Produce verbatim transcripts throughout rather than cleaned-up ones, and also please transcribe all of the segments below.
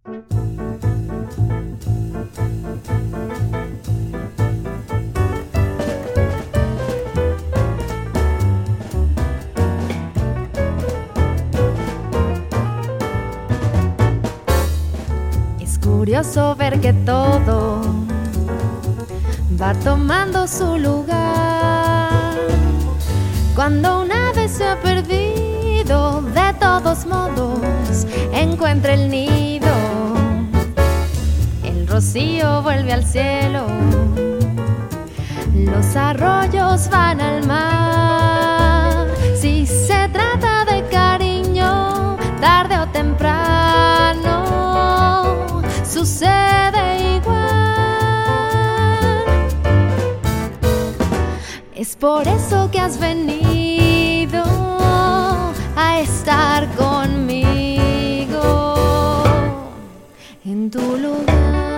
Curioso ver que todo va tomando su lugar. Cuando una vez se ha perdido, de todos modos encuentra el nido. El rocío vuelve al cielo, los arroyos van al mar. Si se trata de cariño, tarde o temprano sucede igual. Es por eso que has venido a estar conmigo en tu lugar.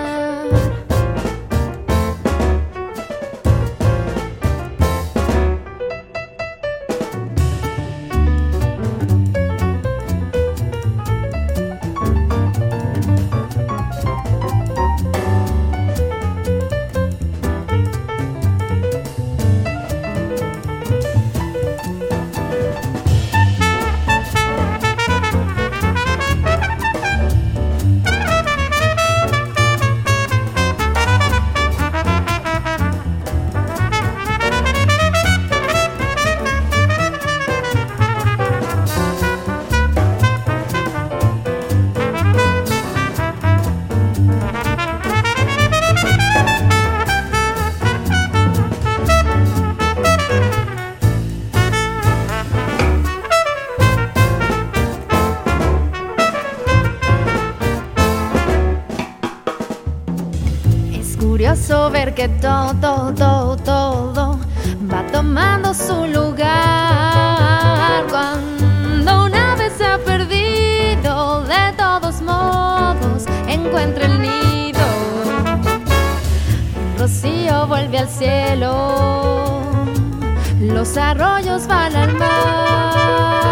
Curioso ver que todo, todo, todo va tomando su lugar. Cuando una vez se ha perdido, de todos modos encuentra el nido. El rocío vuelve al cielo, los arroyos van al mar.